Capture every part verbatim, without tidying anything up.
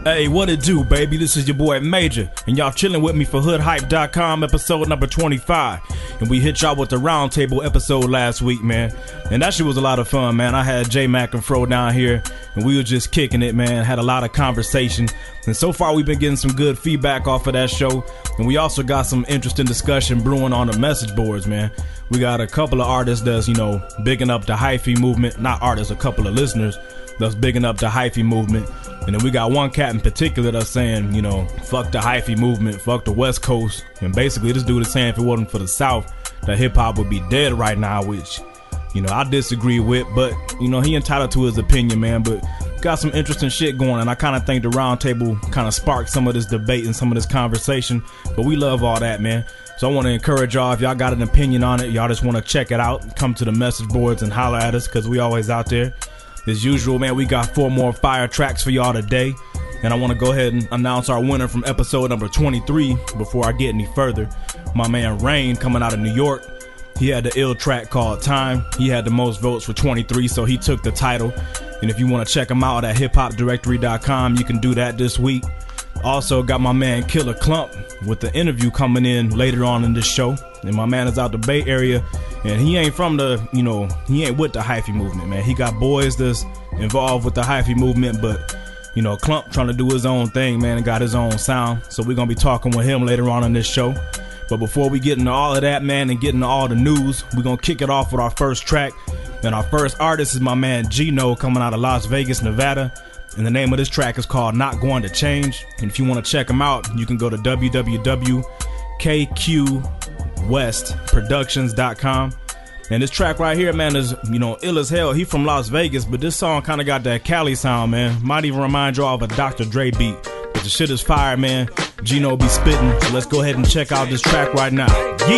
Hey, what it do, baby? This is your boy Major, and y'all chilling with me for hood hype dot com episode number twenty-five. And we hit y'all with the roundtable episode last week, man. And that shit was a lot of fun, man. I had J Mac and Fro down here, and we were just kicking it, man. Had a lot of conversation. And so far, we've been getting some good feedback off of that show. And we also got some interesting discussion brewing on the message boards, man. We got a couple of artists that's, you know, bigging up the hyphy movement. Not artists, a couple of listeners that's bigging up the hyphy movement. And then we got one cat in particular that's saying, you know, fuck the hyphy movement, fuck the West Coast. And basically this dude is saying if it wasn't for the South, that hip-hop would be dead right now, which, you know, I disagree with. But, you know, he entitled to his opinion, man. But got some interesting shit going, and I kind of think the roundtable kind of sparked some of this debate and some of this conversation. But we love all that, man. So I want to encourage y'all, if y'all got an opinion on it, y'all just want to check it out, come to the message boards and holler at us, because we always out there. As usual, man, we got four more fire tracks for y'all today. And I want to go ahead and announce our winner from episode number twenty-three before I get any further. My man Rain, coming out of New York. He had the ill track called Time. He had the most votes for twenty-three, so he took the title. And if you want to check him out at hip hop directory dot com, you can do that this week. Also got my man Killer Clump with the interview coming in later on in this show. And my man is out the Bay Area, and he ain't from the, you know, he ain't with the hyphy movement, man. He got boys that's involved with the hyphy movement, but, you know, Clump trying to do his own thing, man, and got his own sound. So we're going to be talking with him later on in this show. But before we get into all of that, man, and get into all the news, we're going to kick it off with our first track. And our first artist is my man Gino, coming out of Las Vegas, Nevada. And the name of this track is called Not Going to Change. And if you want to check him out, you can go to w w w dot k q west productions dot com. And this track right here, man, is, you know, ill as hell. He from Las Vegas, but this song kind of got that Cali sound, man. Might even remind y'all of a Doctor Dre beat. But the shit is fire, man. Gino be spitting. So let's go ahead and check out this track right now. Yeah.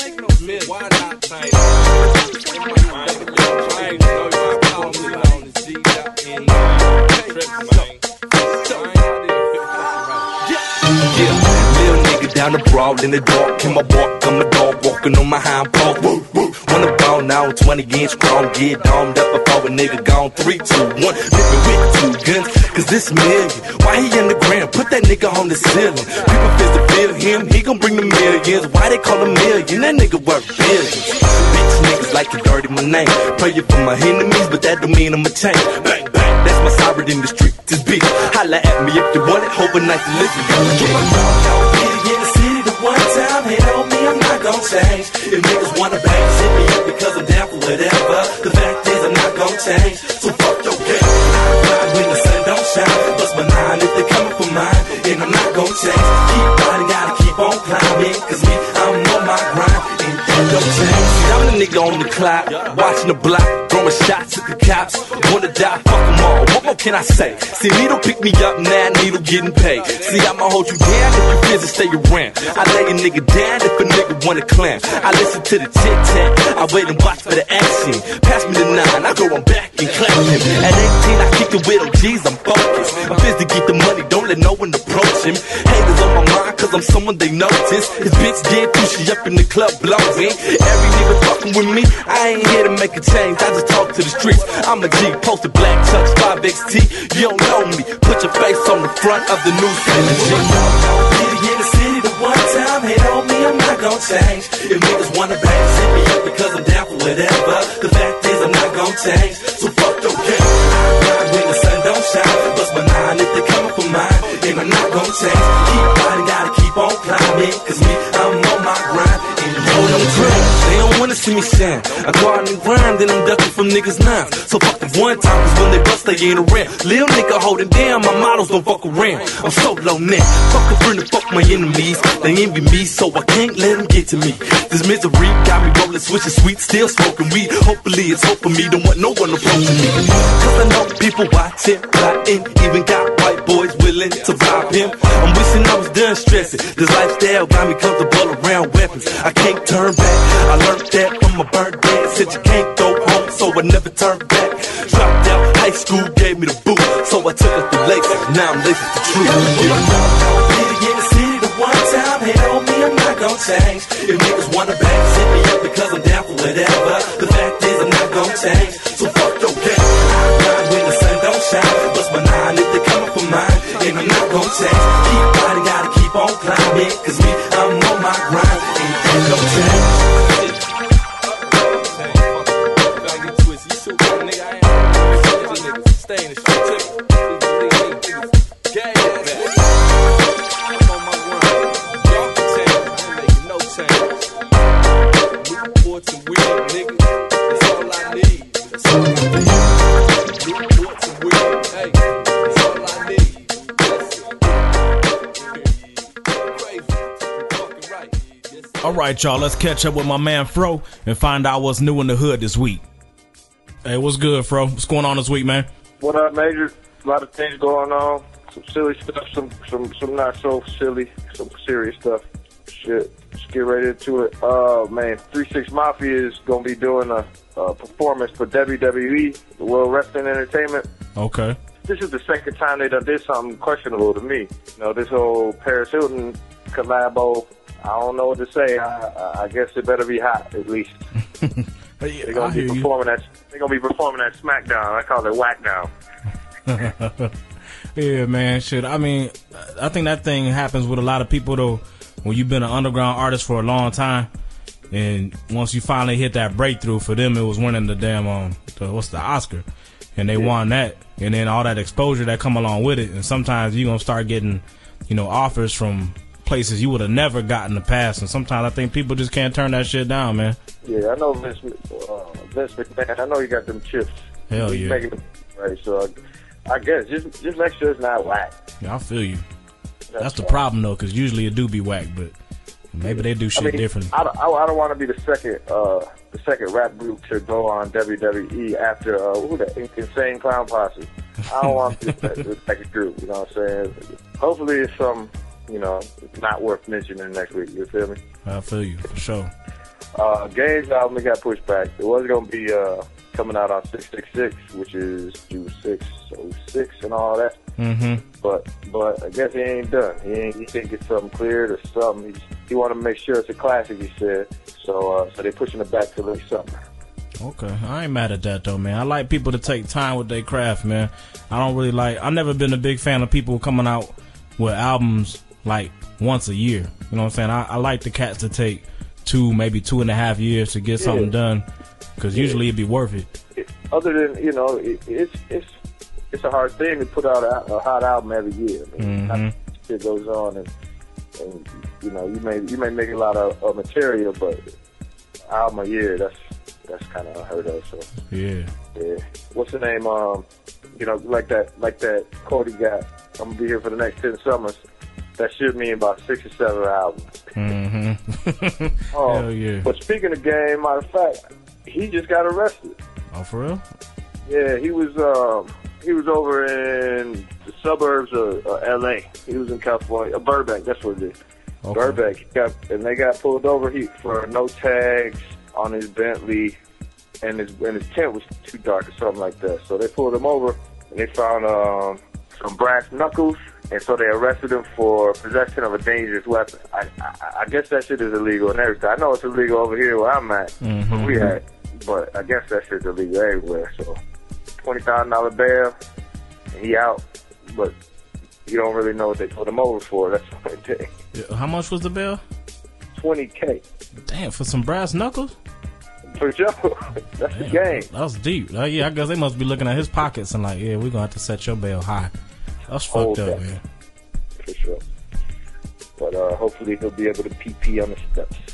Down the broad in the dark, in my bark, I'm a dog walking on my hind paw. Woo, woo. Wanna ball now, twenty inch strong, get domed up before a nigga gone. Three, two, one, living with two guns, cause this million. Why he in the ground? Put that nigga on the ceiling. People fist to feel him, he gon' bring the millions. Why they call him million? That nigga worth billions. Bitch niggas like to dirty my name. Pray you for my enemies, but that don't mean I'ma change. Bang, bang, that's my siren in the street, this beat. Holla at me if you want it, overnight delivery. Get my dog out, get it in the city. One time, hit on me, I'm not gon' change. If niggas wanna bang, hit me up because I'm down for whatever. The fact is, I'm not gon' change. So fuck your game. I ride when the sun don't shine. Bust my nine if they coming for mine. And I'm not gon' change. Keep riding, gotta keep on climbing. Cause me, I'm on my grind. And that don't change. I'm the nigga on the clock, watching the block, throwing shots at the cops. Wanna die, fuck them all. What more can I say? See, Needle pick me up, now Needle getting paid. See, I'ma hold you down if you busy, stay around. I lay a nigga down if a nigga wanna clam. I listen to the tic-tac, I wait and watch for the action. Pass me the nine, I go on back and clap him. At eighteen, I kick it with O Gs, I'm focused. I'm busy to get the money, don't let no one approach him. Haters on my mind, cause I'm someone they notice. His bitch dead too, she up in the club blowing. Every nigga fucking with me, I ain't here to make a change, I just talk to the streets. I'm a G, posted black chucks, five X T. You don't know me, put your face on the front of the newspaper. G. In the city, the one time, hate on me, I'm not gon' change. If niggas wanna bang, hit me up because I'm down for whatever. The fact is, I'm not gon' change. So fuck your game. I ride when the sun don't shine. Bust my nine if they coming for mine. And I'm not gon' change. Keep riding, gotta keep on climbing. Cause me, I'm on my grind. And you know them dreams. They don't wanna see me shine. I go out and grind, then I'm ducking from niggas' nines. So fuck the one time, cause when they bust, they ain't around. Lil' nigga holding down, my models don't fuck around. I'm so low now. Fuck a friend and fuck my enemies. They envy me, so I can't let them get to me. This misery got me rolling, switching sweet, still smoking weed. Hopefully it's hope for me, don't want no one approaching me. Cause I know people watching, plotting, even got white boys willing to rob him. I'm wishing I was done stressing. This lifestyle got me comfortable around weapons. I can't turn back. I learned that from my bird dad. Said you can't go home, so I never turned back. Dropped out, high school gave me the boot, so I took up the laces. Now I'm laced with the truth. One time, hate on me, I'm not gon' change. If niggas wanna bang, hit me up because I'm down for whatever. The fact is, I'm not gon' change. So fuck your game. I ride when the sun don't shine. Bust my nine if they coming for mine. And I'm not gon' change. Keep fighting, gotta keep on climbing. Cause me, I'm on my grind. Ain't that no change. Stay in the street, too. Gang back. I'm on my grind. Y'all can change. I ain't making no change. Newports and weed, nigga. That's all I need. That's all I need. Newports and weed. Hey, that's all I need. That's it. Crazy. You're fucking right. Yes, All right, y'all. Let's catch up with my man Fro and find out what's new in the hood this week. Hey, what's good, Fro? What's going on this week, man? What up, Major? A lot of things going on. Some silly stuff, some some some not so silly, some serious stuff. Shit, let's get right into it. Uh, man, three six Mafia is gonna be doing a, a performance for W W E, the World Wrestling Entertainment. Okay. This is the second time they done did something questionable to me. You know, this whole Paris Hilton collabo. I don't know what to say. I, I guess it better be hot at least. They're gonna be performing at they're gonna be performing at SmackDown. I call it Whackdown. Yeah, man. Shit. I mean, I think that thing happens with a lot of people though. When you've been an underground artist for a long time, and once you finally hit that breakthrough, for them it was winning the damn um, the, what's the Oscar, and they yeah. won that, and then all that exposure that come along with it, and sometimes you are gonna start getting, you know, offers from places you would have never gotten in the past, and sometimes I think people just can't turn that shit down, man. Yeah, I know Vince, uh, Vince McMahon. I know you got them chips. Hell He's yeah. Making them, right, so I, I guess just just make sure it's not whack. Yeah, I feel you. That's, That's the right. problem though, because usually it do be whack, but maybe they do shit I mean, differently. I don't, I, I don't want to be the second uh, the second rap group to go on W W E after uh, who the Insane Clown Posse. I don't want to be the second group. You know what I'm saying? Hopefully it's some, you know, not worth mentioning next week. You feel me? I feel you for sure. Uh, Game's album it got pushed back. It was gonna be uh, coming out on six six six, which is June six oh six and all that. Mm-hmm. But but I guess he ain't done. He ain't. He can't get something cleared or something. He he want to make sure it's a classic. He said so. Uh, so they're pushing it back to late summer. Okay, I ain't mad at that though, man. I like people to take time with their craft, man. I don't really like. I've never been a big fan of people coming out with albums like once a year. You know what I'm saying? I, I like the cats to take two, maybe two and a half years to get yeah. something done, because yeah. usually it'd be worth it. it. Other than you know, it, it's it's it's a hard thing to put out a, a hot album every year. I mean, mm-hmm. Shit goes on, and, and you know, you may you may make a lot of, of material, but album a year, that's that's kind of unheard of. So yeah, yeah. What's the name? Um, you know, like that like that Cody got. I'm gonna be here for the next ten summers. That should mean about six or seven albums. Mm-hmm. oh, Hell yeah. But speaking of Game, matter of fact, he just got arrested. Oh, for real? Yeah, he was um, he was over in the suburbs of uh, L A. He was in California, uh, Burbank. That's what it is. Okay. Burbank. He got, and they got pulled over he, for no tags on his Bentley, and his and his tent was too dark or something like that. So they pulled him over, and they found um, some brass knuckles. And so they arrested him for possession of a dangerous weapon. I, I, I guess that shit is illegal and everything. I know it's illegal over here where I'm at, mm-hmm. where we at, but I guess that shit's illegal everywhere. So twenty thousand dollars bail, and he out, but you don't really know what they put him over for. That's the only thing. Yeah, how much was the bail? twenty K. Damn, for some brass knuckles? For sure. That's Damn, the game. That was deep. Uh, yeah, I guess they must be looking at his pockets and like, yeah, we're going to have to set your bail high. That's fucked up, man. For sure. But uh, hopefully he'll be able to pee pee on the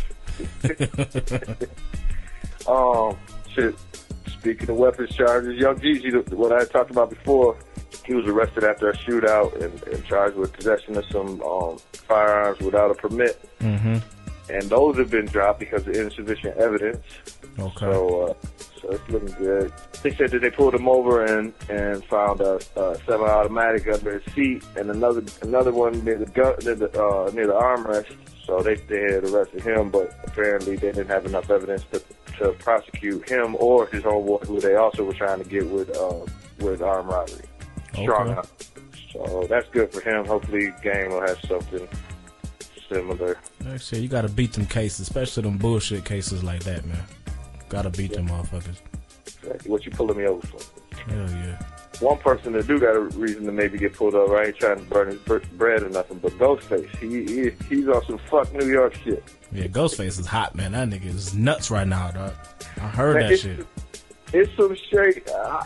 steps. um, shit. Speaking of weapons charges, Young Jeezy, what I talked about before, he was arrested after a shootout and, and charged with possession of some um, firearms without a permit. Mm-hmm. And those have been dropped because of insufficient evidence. Okay. So, uh, so it's looking good. They said that they pulled him over and, and found a, a semi-automatic under his seat and another another one near the gun, near the uh, near the armrest. So they they had arrested him, but apparently they didn't have enough evidence to to prosecute him or his homeboy, who they also were trying to get with uh, with armed robbery. Strong enough. So that's good for him. Hopefully, Game will have something similar. Like I said, you gotta beat them cases, especially them bullshit cases like that, man. Gotta beat yeah. them motherfuckers. Exactly. What you pulling me over for? Hell yeah. one person that do got a reason to maybe get pulled over. I ain't trying to burn his br- bread or nothing, but Ghostface, he, he he's on some fuck New York shit. Yeah, Ghostface is hot, man. That nigga is nuts right now, dog. I heard man, that it's, shit. It's some shit. Uh,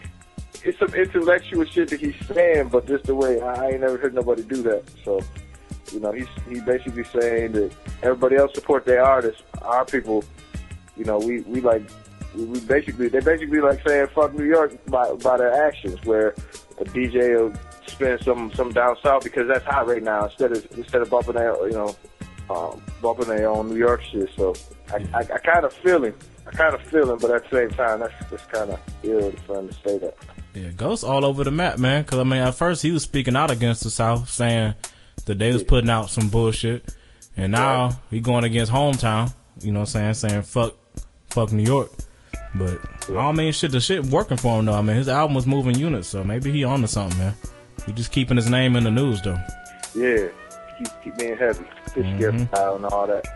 it's some intellectual shit that he's saying, but just the way I ain't never heard nobody do that. So, you know, he's he basically saying that everybody else support their artists. Our people, you know, we we like. We basically, they basically like saying "fuck New York" by by their actions. Where a D J will spin some some down south because that's hot right now. Instead of instead of bumping their you know um, bumping their own New York shit. So I I, I kind of feel him. I kind of feel him, but at the same time, that's that's kind of ill for him to say that. Yeah, Ghost all over the map, man. Because I mean, at first he was speaking out against the South, saying that they was putting out some bullshit, and now right. he going against hometown. You know what I'm saying? Saying fuck fuck New York. But I mean, shit, the shit working for him though. I mean, his album was moving units, so maybe he on to something, man. He just keeping his name in the news though. Yeah, keep keep being heavy, fish mm-hmm. style and all that.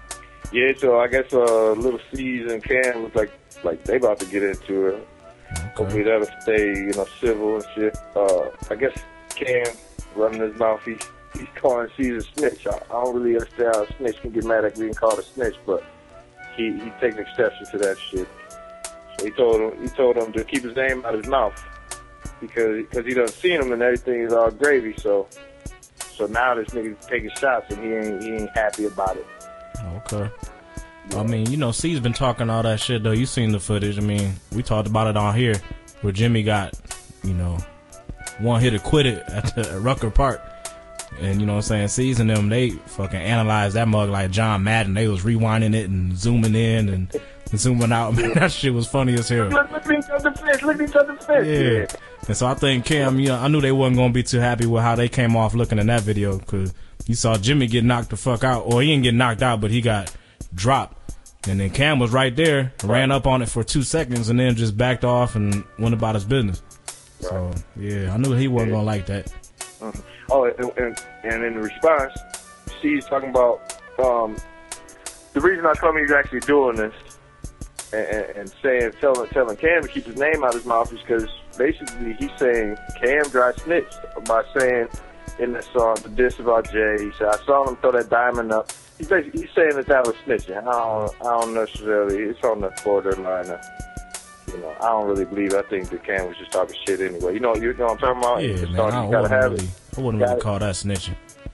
Yeah, so I guess uh, Little C's and Cam was like like they about to get into it. Okay. Hopefully that'll stay, you know, civil and shit. Uh, I guess Cam running his mouth, he he's calling C's a snitch. I, I don't really understand how a snitch can get mad at being called a snitch, but he he taking exception to that shit. He told him. He told him to keep his name out of his mouth because because he done seen him and everything is all gravy. So so now this nigga's taking shots and he ain't he ain't happy about it. Okay. Yeah. I mean, you know, C's been talking all that shit though. You seen the footage? I mean, we talked about it on here where Jimmy got, you know, one hit acquitted at the at Rucker Park. And you know what I'm saying, C's and them, they fucking analyzed that mug like John Madden. They was rewinding it and zooming in and zooming out. Man, that shit was funny as hell. Look, look at each other's face, look at each other's face. Yeah. yeah. And so I think Cam, you know, I knew they wasn't gonna be too happy with how they came off looking in that video because you saw Jimmy get knocked the fuck out, or he didn't get knocked out, but he got dropped. And then Cam was right there, right. ran up on it for two seconds, and then just backed off and went about his business. Right. So yeah, I knew he wasn't yeah. gonna like that. Uh-huh. Oh, and, and and in response, she's talking about um, the reason I told him he's actually doing this and, and, and saying, telling, telling Cam to keep his name out of his mouth is because basically he's saying Cam dry snitched by saying in that song, the diss about Jay, he said, I saw him throw that diamond up. He's basically he's saying that that was snitching. I don't, I don't necessarily, it's on the borderline of, you know, I don't really believe. I think that Cam was just talking shit anyway. You know, you know what I'm talking about? Yeah, man, I, you gotta have really, it. I wouldn't really call that snitching.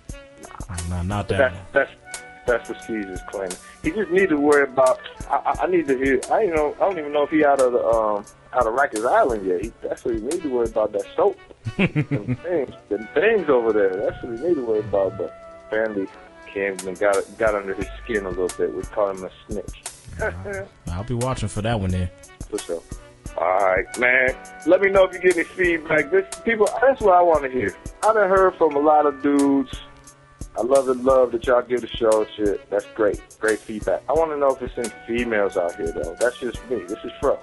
Nah, not that. That's, that's that's what C's is claiming. He just need to worry about. I, I need to hear. I you know. I don't even know if he out of the um out of Rikers Island yet. He, that's what he need to worry about. That soap, them things, them things over there. That's what he need to worry about. But apparently, Cam got got under his skin a little bit. We call him a snitch. uh, I'll be watching for that one then. For sure. All right, man. Let me know if you get any feedback. This people, that's what I want to hear. I done heard from a lot of dudes. I love the love that y'all give the show. Shit, that's great. Great feedback. I want to know if there's any females out here though. That's just me. This is Fro.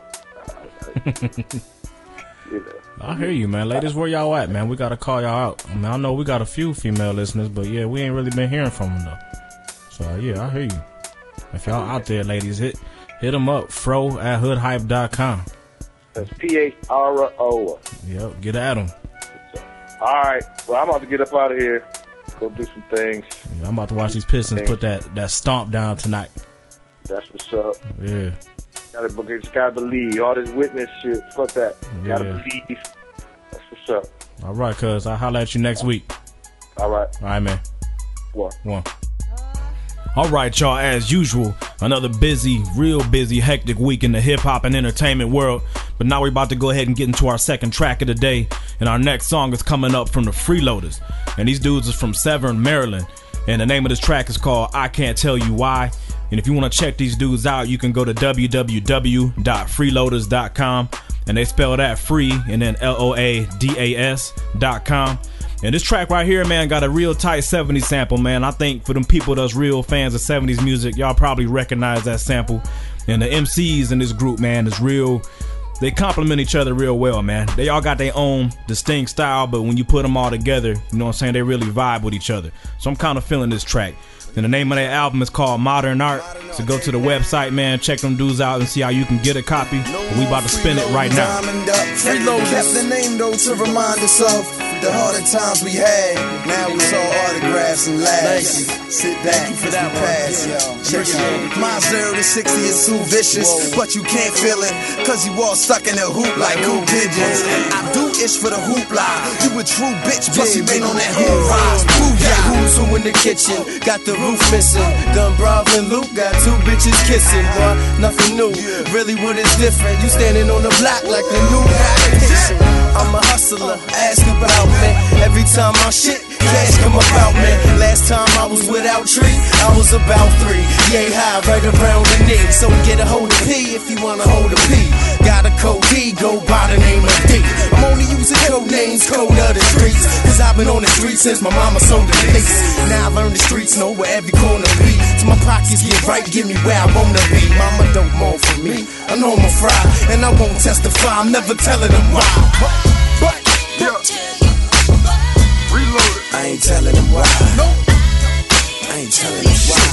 Yeah. I hear you, man. Ladies, where y'all at, man? We gotta call y'all out. I mean, I know we got a few female listeners, but yeah, we ain't really been hearing from them though. So yeah, I hear you. If y'all out there, ladies, hit hit them up. Fro at hood hype dot com. That's P H R O. Yep, get at them. All right. Well, I'm about to get up out of here. Go do some things. Yeah, I'm about to watch these Pistons things. Put that, that stomp down tonight. That's what's up. Yeah. Gotta, just gotta believe. All this witness shit. Fuck that. Yeah. Gotta believe. That's what's up. All right, cuz. I'll holler at you next week. All right. All right, man. One. One. All right, y'all, as usual, another busy, real busy, hectic week in the hip-hop and entertainment world. But now we're about to go ahead and get into our second track of the day. And our next song is coming up from the Freeloaders. And these dudes is from Severn, Maryland. And the name of this track is called I Can't Tell You Why. And if you want to check these dudes out, you can go to w w w dot freeloaders dot com. And they spell that free and then L O A D A S dot com. And this track right here, man, got a real tight seventies sample, man. I think for them people that's real fans of seventies music, y'all probably recognize that sample. And the M Cs in this group, man, is real. They complement each other real well, man. They all got their own distinct style, but when you put them all together, you know what I'm saying, they really vibe with each other. So I'm kind of feeling this track. And the name of that album is called Modern Art. So go to the website, man, check them dudes out and see how you can get a copy. And we about to spin it right now. Freeload kept the name though to remind us of the harder times we had. Now it's all autographs and laughs. Sit back for that pass. My zero to sixty is too vicious, but you can't feel it, cause you all stuck in the hoop like hoop pigeons. I do ish for the hoopla. You a true bitch, plus you been on that hoop rise. Got who's who in the kitchen, got the roof missing. Gun Brav and Luke got two bitches kissing. Boy, nothing new, really what is different? You standing on the block like the new competition. I'm a hustler, ask about me. Every time my shit, cash come about me. Last time I was without tree, I was about three. Yay high, right around the knee. So get a hold of P if you wanna hold a P. Got a code D, go by the name of D. I'm only using code names, code of the streets. Cause I've been on the streets since my mama sold the lease. Now I learned the streets, know where every corner be. So my pockets get right, give me where I wanna be. Mama don't mourn for me, I know I'm a fry. And I won't testify, I'm never telling them why. But, yeah. Reload it. I ain't telling them why. Nope. I ain't telling them why.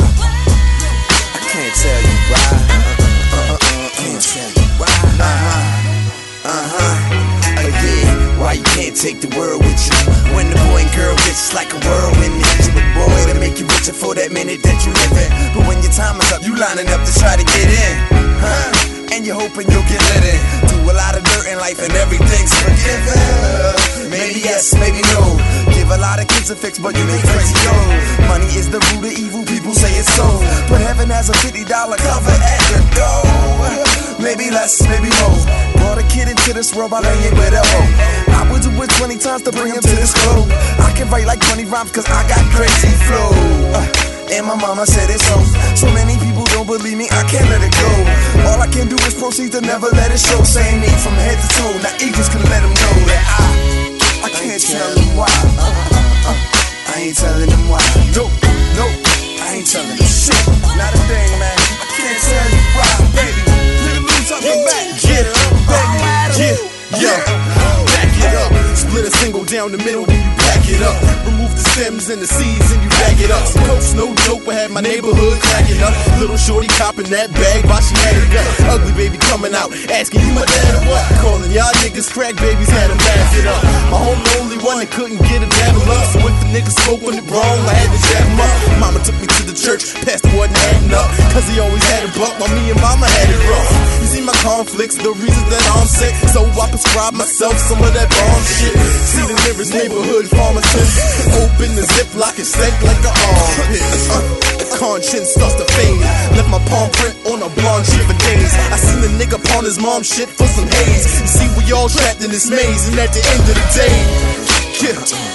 I can't tell you why. Uh-uh, uh-uh, can't tell you why. Uh-huh, uh-huh. Uh, yeah, why you can't take the world with you? When the boy and girl gets like a whirlwind, you a boy to make you richer for that minute that you live in. But when your time is up, you lining up to try to get in. Huh? And you're hoping you'll get lit in. Do a lot of dirt in life and everything's forgiven. Maybe yes, maybe no. Give a lot of kids a fix, but you make crazy yo. Money is the root of evil, people say it's so. But heaven has a fifty dollar cover at the door. Maybe less, maybe more. Brought a kid into this world by laying with a hoe. I would do it twenty times to bring him to this globe. I can write like twenty rhymes cause I got crazy flow. uh, And my mama said it's so. So many people don't believe me, I can't let it go. All I can do is proceed to never let it show. Same me from head to toe. Now eagles can let them know that I I can't tell them why. uh, uh, uh, I ain't telling them why. Nope, nope, I ain't telling them shit. Not a thing, man. I can't tell you why, baby. Look at me talking back. Get it up, baby. Yeah, yeah. Back it up. Split a single down the middle, then you back it up. Remove the stems and the seeds and you back it up. Some coats, no joke, I had my neighborhood cracking up. Little shorty copping that bag while she had it gut. Ugly baby coming out, asking you my dad or what? Calling y'all niggas crack babies, had them back it up. My home the only one that couldn't get a dab of luck. So if the niggas spoke on it wrong, I had to jab him up. Mama took me to the church, pastor wasn't adding up. Cause he always had a buck while me and mama had it rough. You see my conflicts, the reasons that I'm sick. So I prescribe myself some of that bomb shit. See the nearest neighborhood pharmacist. Open the ziplock and stank like an armpit. Uh, conscience starts to fade. Left my palm print on a blonde shit for days. I seen the nigga pawn his mom shit for some haze. You see, we all trapped in this maze, and at the end of the day, yeah.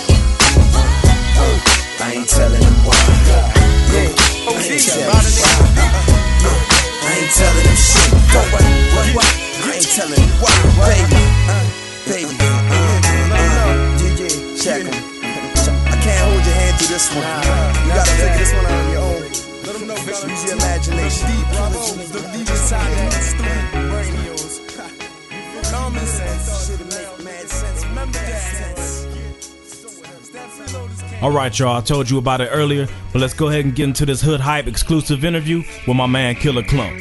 I ain't telling them why. Yeah. I ain't telling them why. I ain't telling them shit. I ain't telling them why, baby. Baby. Check em. I can't hold your hand through this one. You gotta figure this one out on your own. Let them know, use your imagination. The deepest side of the street radios. Common sense should make mad sense. Remember that. Alright, y'all, I told you about it earlier, but let's go ahead and get into this Hood Hype exclusive interview with my man Killer Klump.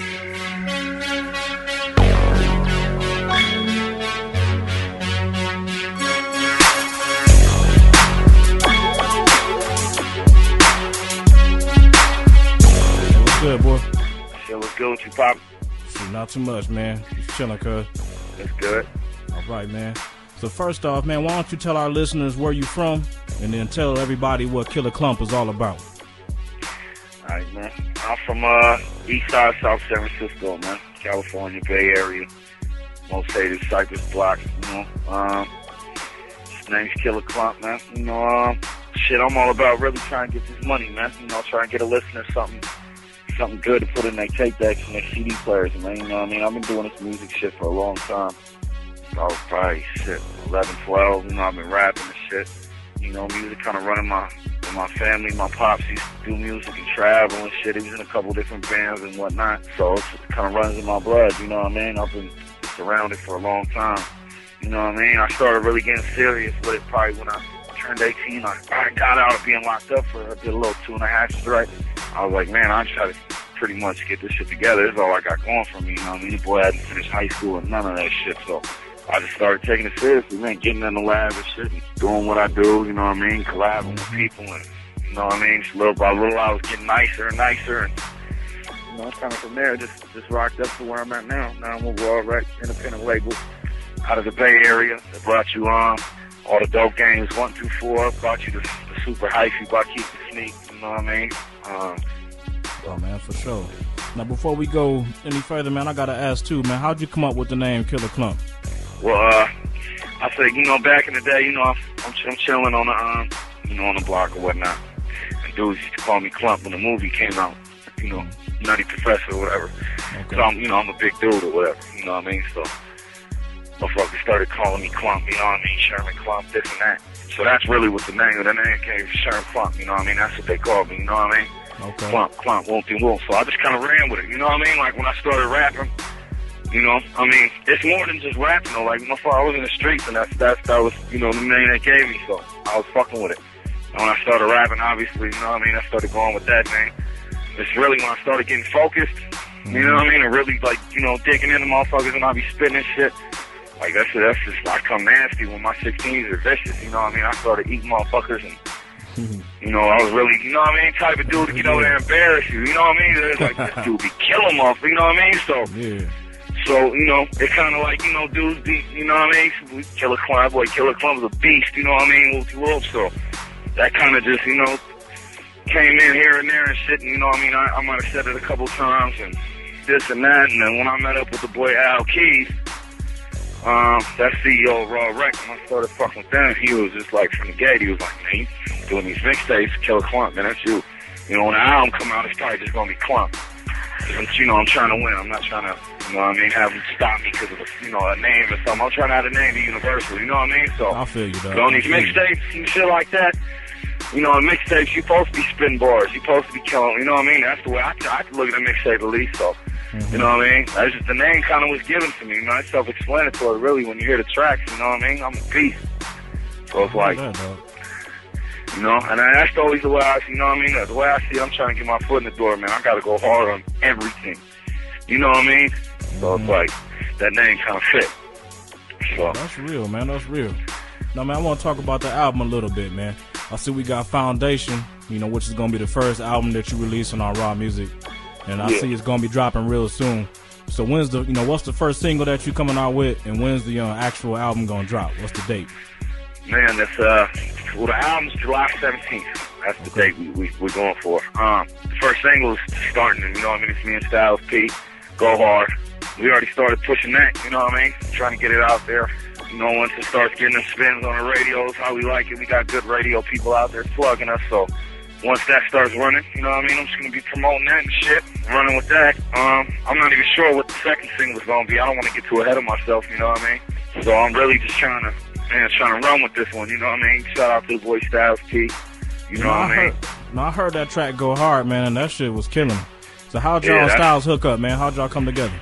Good, boy. Shit, what's good with you, Pop? See, not too much, man. Just chilling, cuz. That's good. All right, man. So first off, man, why don't you tell our listeners where you from, and then tell everybody what Killer Klump is all about. All right, man. I'm from uh, East Side, South San Francisco, man. California, Bay Area. Most hated Cypress Block, you know. Um, his name's Killer Klump, man. You know, um, shit, I'm all about really trying to get this money, man. You know, trying to get a listener something. Something good to put in their tape decks and their C D players, man. You know what I mean? I've been doing this music shit for a long time. I was probably, shit, eleven, twelve. You know, I've been rapping and shit. You know, music kind of running my in my family. My pops used to do music and travel and shit. He was in a couple different bands and whatnot. So it kind of runs in my blood, you know what I mean? I've been surrounded for a long time. You know what I mean? I started really getting serious with it probably when I turned eighteen. I, I got out of being locked up for a, did a little two and a half straight. I was like, man, I try to pretty much get this shit together. This is all I got going for me, you know what I mean? The boy hadn't finished high school and none of that shit, so I just started taking it seriously, man, getting in the lab and shit and doing what I do, you know what I mean? Collabing with people and, you know what I mean? Just little by little, I was getting nicer and nicer and, you know, kind of from there, just just rocked up to where I'm at now. Now I'm a Raw Wreck independent label out of the Bay Area that brought you on all the dope games, one, two, four, brought you the, the super hyphy, brought Keep the Sneak, you know what I mean? Um, Oh, man, for sure. Now, before we go any further, man, I got to ask, too, man, how'd you come up with the name Killer Klump? Well, uh, I say, you know, back in the day, you know, I'm, I'm chilling on the, um, you know, on the block or whatnot. And dudes used to call me Klump when the movie came out, you know, Nutty Professor or whatever. Okay. So, I'm, you know, I'm a big dude or whatever, you know what I mean? So, motherfuckers started calling me Klump, you know what I mean? Sherman Klump, this and that. So that's really what the name of the name came from, Sherman Klump, you know what I mean? That's what they called me, you know what I mean? Okay. Klump, Klump, won't be won't. So I just kind of ran with it, you know what I mean? Like when I started rapping, you know, I mean, it's more than just rapping though. Like, my father, I was in the streets and that's, that's, that was, you know, the name they gave me, so I was fucking with it. And when I started rapping, obviously, you know what I mean, I started going with that name. It's really when I started getting focused, mm-hmm. you know what I mean, and really, like, you know, digging into motherfuckers and I be spitting and shit. Like, that's, that's just, I come nasty when my sixteens are vicious, you know what I mean? I started eating motherfuckers and, you know, I was really, you know what I mean, type of dude to get over there and embarrass you, you know what I mean? It's like, this dude be killing motherfuckers, you know what I mean? So, yeah. so you know, it's kind of like, you know, dudes be, you know what I mean? Killer Klump, boy, Killer Klump was a beast, you know what I mean? Multi-world, so that kind of just, you know, came in here and there and shit, and, you know what I mean? I, I might have said it a couple times and this and that, and then when I met up with the boy Al Keys, Um, that C E O of Raw Wreck, when I started fucking with them, he was just like, from the gate, he was like, man, you doing these mixtapes, Killer Klump, man, that's you. You know, when the album come out, it's probably just gonna be Klump. Cause, you know, I'm trying to win. I'm not trying to, you know what I mean, have them stop me because of, a, you know, a name or something. I'm trying to have a name be universal, you know what I mean? So, I feel you, dog. But on these mixtapes and shit like that, you know, in mixtapes, you're supposed to be spitting bars. You're supposed to be killing, you know what I mean? That's the way I, I look at a mixtape at least, so. Mm-hmm. You know what I mean? That's just the name kind of was given to me. You know, it's self-explanatory, really, when you hear the tracks. You know what I mean? I'm a beast. So it's like, that, you know, and that's always the way I see, you know what I mean? The way I see it, I'm trying to get my foot in the door, man. I got to go hard on everything. You know what I mean? Mm-hmm. So it's like, that name kind of fit. So. That's real, man. That's real. Now, man, I want to talk about the album a little bit, man. I see we got Foundation, you know, which is going to be the first album that you release on our Raw Music. And I yeah. see it's gonna be dropping real soon. So when's the, you know, what's the first single that you coming out with, and when's the uh, actual album gonna drop? What's the date? Man, that's uh, well, the album's July seventeenth. That's the okay. date we, we we're going for. Um, the first single is starting, you know what I mean? It's me and Styles P. Go Hard. We already started pushing that, you know what I mean? Trying to get it out there. You know, once it starts getting the spins on the radios, how we like it, we got good radio people out there plugging us, so. Once that starts running, you know what I mean, I'm just going to be promoting that and shit, running with that. Um, I'm not even sure what the second single is going to be. I don't want to get too ahead of myself, you know what I mean? So I'm really just trying to, man, trying to run with this one, you know what I mean? Shout out to the boy Styles P, you know no, what I mean? Heard, no, I heard that track Go Hard, man, and that shit was killing. So how'd y'all yeah, Styles hook up, man? How'd y'all come together?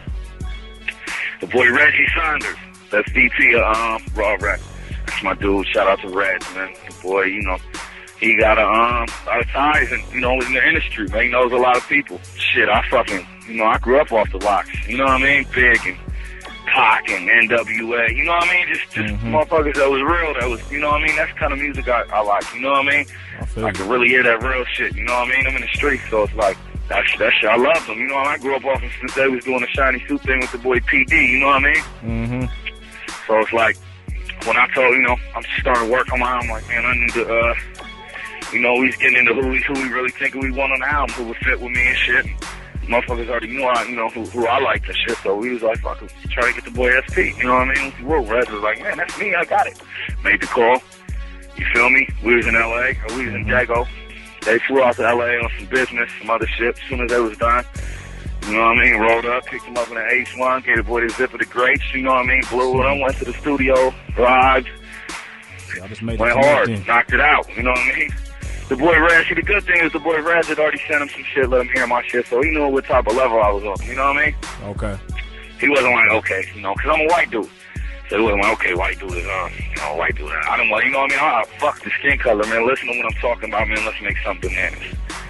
The boy Reggie Saunders, that's V P of um, Raw Wreck. That's my dude. Shout out to Reg, man. The boy, you know. He got a um, lot of ties, and you know, in the industry, man. He knows a lot of people. Shit, I fucking, you know, I grew up off the locks. You know what I mean? Big and Pac and N W A. You know what I mean? Just, just mm-hmm. motherfuckers that was real. That was, you know what I mean? That's the kind of music I, I like. You know what I mean? I, I can really hear that real shit. You know what I mean? I'm in the streets, so it's like that. That shit, I love them. You know, I grew up off of since they was doing the shiny suit thing with the boy P D. You know what I mean? Mm-hmm. So it's like when I told, you know, I'm starting to work on my album. I'm like, man, I need to. uh You know, we was getting into who we, who we really think we want on the album, who would fit with me and shit. And motherfuckers already knew, I, you know, who, who I liked and shit, so we was like, fuck, try to get the boy S P, you know what I mean? We were Reds was like, man, that's me, I got it. Made the call, you feel me? We was in L A, or we was in Dago. They flew out to L A on some business, some other shit, as soon as they was done. You know what I mean? Rolled up, picked him up in an H one, gave the boy the zip of the grapes, you know what I mean? Blew with him, went to the studio, vibed, yeah, I just made went hard, knocked it out, you know what I mean? The boy Rad, see, the good thing is the boy Rad had already sent him some shit, let him hear my shit, so he knew what type of level I was on, you know what I mean? Okay. He wasn't like, okay, you know, because I'm a white dude. So he wasn't like, okay, white dude is, uh, you know, white dude. I don't want, you know what I mean? I fuck the skin color, man. Listen to what I'm talking about, man. Let's make something bananas.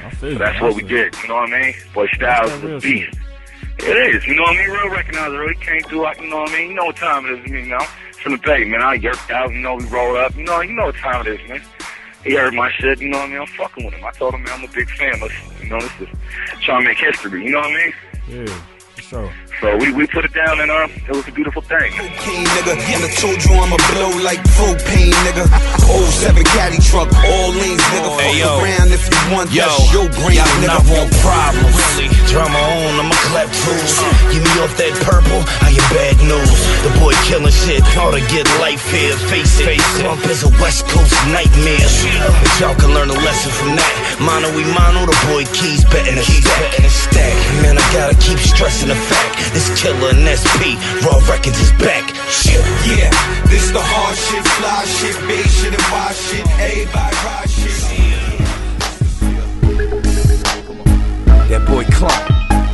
So that's what we did. You know what I mean? Boy, Styles is a beast. It is. You know what I mean? Real recognizer. He came through like, you know what I mean? You know what time it is, you know? From the Bay, man. I yerked out. You know, we rolled up. You know, you know what time it is, man. He heard my shit. You know what I mean? I'm fucking with him. I told him, man, I'm a big fan. Let's, you know, this is trying to make history. You know what I mean? Yeah. So, so we, we put it down, and uh, it was a beautiful thing. Cocaine, nigga, and I told you I'ma blow like propane, nigga. oh seven caddy truck, all lanes, nigga. Hey, yo. Around if you want, yo, that's your brain, nigga. Not want problems, really. Drama on, I'm a clap tools. Give me off that purple, I get bad news. The boy killing shit, ought to get life here. Face it, Trump is a West Coast nightmare. But y'all can learn a lesson from that. Mono we mono, the boy keys betting a stack. And a stack. Man, I gotta keep stressing the fact this killer and S P, Raw Records is back. Shit. Yeah, this the hard shit, fly shit, big shit, and wild shit. Everybody ride shit. That boy Clark.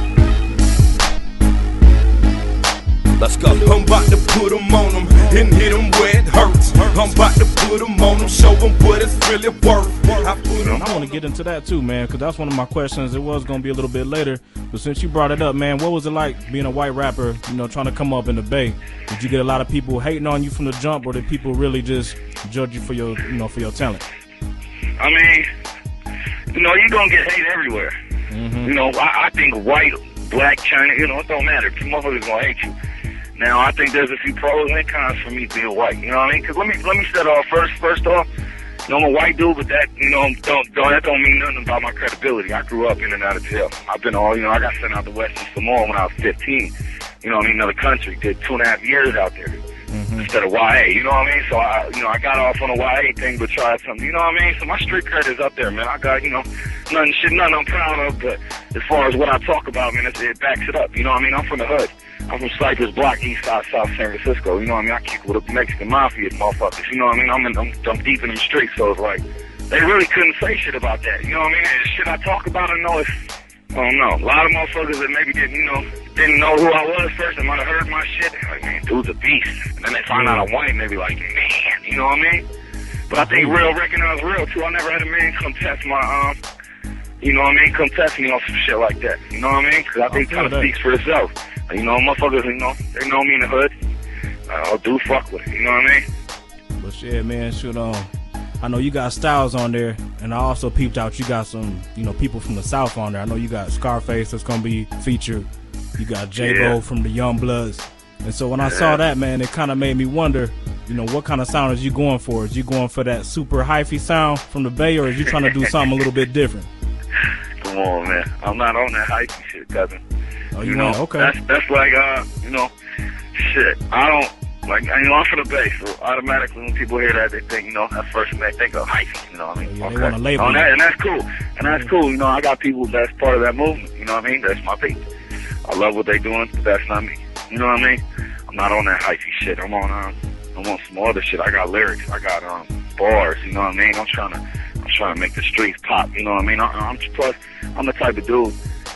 Let's go. I'm about to put them on them and hit them where it hurts. I'm about to put them on them, show them what it's really worth. I, I want to get into that too, man, because that's one of my questions. It was going to be a little bit later, but since you brought it up, man, what was it like being a white rapper, you know, trying to come up in the Bay? Did you get a lot of people hating on you from the jump, or did people really just judge you for your, you know, for your talent? I mean, you know, you're going to get hate everywhere. Mm-hmm. You know, I, I think white, black, China, you know, it don't matter. Motherfuckers going to hate you. Now, I think there's a few pros and cons for me being white, you know what I mean? Because let me, let me start off first, first off, you know, I'm a white dude, but that, you know, don't, don't, that don't mean nothing about my credibility. I grew up in and out of jail. I've been all, you know, I got sent out to Western Samoa when I was fifteen. You know what I mean? Another country. Did two and a half years out there mm-hmm. instead of Y A. You know what I mean? So, I, you know, I got off on a Y A thing, but tried something. You know what I mean? So my street cred is up there, man. I got, you know, nothing, shit, nothing I'm proud of, but as far as what I talk about, man, it, it backs it up. You know what I mean? I'm from the hood. I'm from Cypress Block, East Side, South San Francisco. You know what I mean? I kick with the Mexican Mafia motherfuckers. You know what I mean? I'm, in, I'm, I'm deep in the streets, so it's like, they really couldn't say shit about that. You know what I mean? And shit I talk about, I know it's, I don't know. A lot of motherfuckers that maybe didn't, you know, didn't know who I was first, they might have heard my shit. They're like, man, dude's a beast. And then they find out I'm white, and they be like, man, you know what I mean? But I think real recognize real, too. I never had a man come test my, um, you know what I mean? Come test me on some shit like that. You know what I mean? Because I think it kind of speaks for itself. You know, motherfuckers, you know, they know me in the hood. I'll do fuck with it, you know what I mean? But shit, man, shoot, um, I know you got Styles on there, and I also peeped out you got some, you know, people from the South on there. I know you got Scarface that's gonna be featured. You got J-Bo yeah. from the Young Bloods. And so when yeah. I saw that, man, it kind of made me wonder, you know, what kind of sound is you going for? Is you going for that super hyphy sound from the Bay, or is you trying to do something a little bit different? Come on, man. I'm not on that hyphy shit, cousin. Oh, you, you know, know, okay. That's, that's like, uh, you know, shit. I don't, like, you know, I'm from the Bay, so automatically when people hear that, they think, you know, at first when they think of hyphy, you know what I mean? Yeah, okay. They want to label oh, and, that, and that's cool. And that's cool. You know, I got people that's part of that movement, you know what I mean? That's my people. I love what they doing, but that's not me. You know what I mean? I'm not on that hyphy shit. I'm on, um, I'm on some other shit. I got lyrics. I got, um, bars, you know what I mean? I'm trying to, I'm trying to make the streets pop, you know what I mean? I, I'm, plus, I'm the type of dude,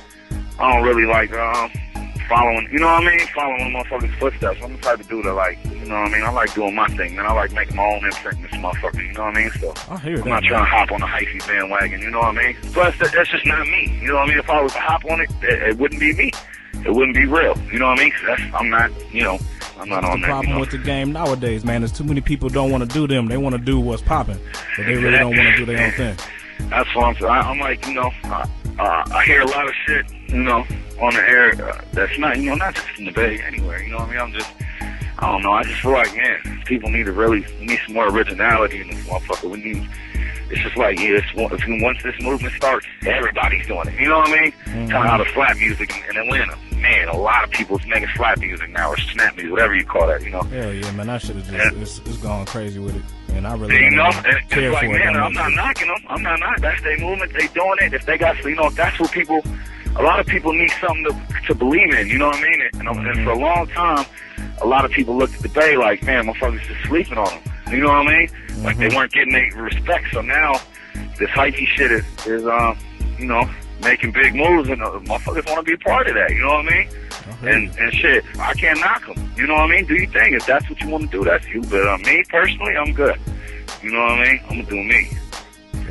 I don't really like, um, following, you know what I mean? Following motherfuckers' footsteps. I'm the type of dude that, like, you know what I mean? I like doing my thing, man. I like making my own imprint in this motherfucker, you know what I mean? So, I hear I'm that, not man. trying to hop on the hyphy bandwagon, you know what I mean? Plus, that, that's just not me, you know what I mean? If I was to hop on it, it, it wouldn't be me. It wouldn't be real, you know what I mean? 'Cause that's, I'm not, you know, I'm not that's on the that, problem you know? with the game nowadays, man. Is too many people don't want to do them. They want to do what's popping, but they really don't want to do their own thing. That's what I'm saying. I'm like, you know, uh, uh, I hear a lot of shit, you know, on the air uh, that's not, you know, not just in the Bay, anywhere, you know what I mean? I'm just, I don't know, I just feel like, man, people need to really, we need some more originality in this motherfucker. We need, it's just like, yeah, it's, if, once this movement starts, everybody's doing it, you know what I mean? Mm-hmm. Kind of how the slap music in, in Atlanta. Man, a lot of people's making slap music now, or snap music, whatever you call that, you know? Hell yeah, man, that shit is just, yeah. it's, it's going crazy with it. And I really you don't know, even care it's like, for man, it. I'm not knocking them. I'm not knocking. That's their movement. They doing it. If they got, you know, that's what people, a lot of people need something to, to believe in. You know what I mean? And, mm-hmm. and for a long time, a lot of people looked at the Bay like, man, motherfuckers just sleeping on them. You know what I mean? Mm-hmm. Like they weren't getting any respect. So now, this hyphy shit is, is um, you know, making big moves, and uh, motherfuckers want to be a part of that. You know what I mean? Mm-hmm. And and shit, I can't knock them. You know what I mean? Do your thing. If that's what you want to do, that's you. But uh, me personally, I'm good. You know what I mean? I'm gonna do me.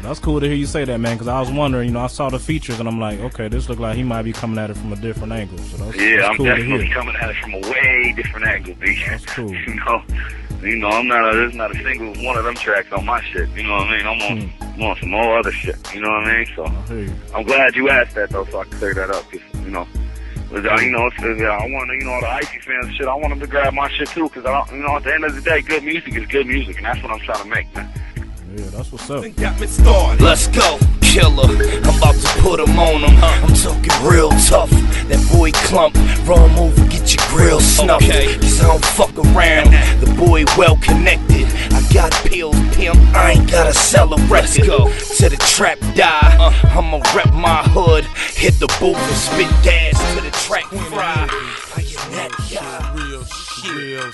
That's cool to hear you say that, man, because I was wondering, you know, I saw the features and I'm like, okay, this look like he might be coming at it from a different angle. So that's, yeah, that's I'm cool definitely to hear. coming at it from a way different angle, B. That's cool. You know, you know, I'm not a, there's not a single one of them tracks on my shit. You know what I mean? I'm on, hmm. I'm on some more other shit. You know what I mean? So I'm glad you asked that though, so I can clear that up. Cause, you know, you know, it's, uh, I want to, you know, the Icy fans shit. I want them to grab my shit too, cause I don't, you know, at the end of the day, good music is good music, and that's what I'm trying to make, man. Yeah, that's what's up. Let's go, killer. I'm about to put him on him. I'm talking real tough. That boy Clump, roll over, get your grill snuffed. Okay. Cause I don't fuck around. The boy well connected. I got pills, pimp. I ain't gotta sell a record. Let's go to the trap die. Uh, I'ma rep my hood. Hit the booth and spit gas to the track fry. I get that guy. Real shit. Real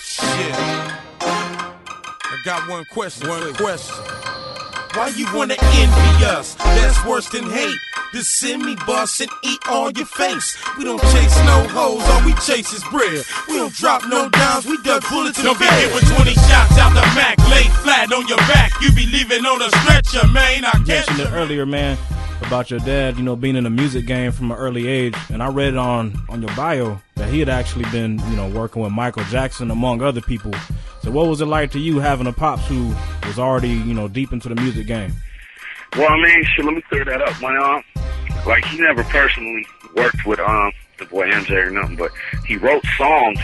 shit. I got one question. One question. Why you wanna envy us? That's worse than hate. Just send me bus and eat on your face. We don't chase no hoes, all we chase is bread. We don't drop no dimes, we duck bullets in the bed. Don't be hit with twenty shots out the Mac, lay flat on your back. You be leaving on a stretcher, man. I you mentioned it earlier, man, about your dad, you know, being in the music game from an early age. And I read on, on your bio that he had actually been, you know, working with Michael Jackson, among other people. So what was it like to you having a pops who was already, you know, deep into the music game? Well, I mean, shit, let me clear that up. My, um, like, he never personally worked with um the boy M J or nothing, but he wrote songs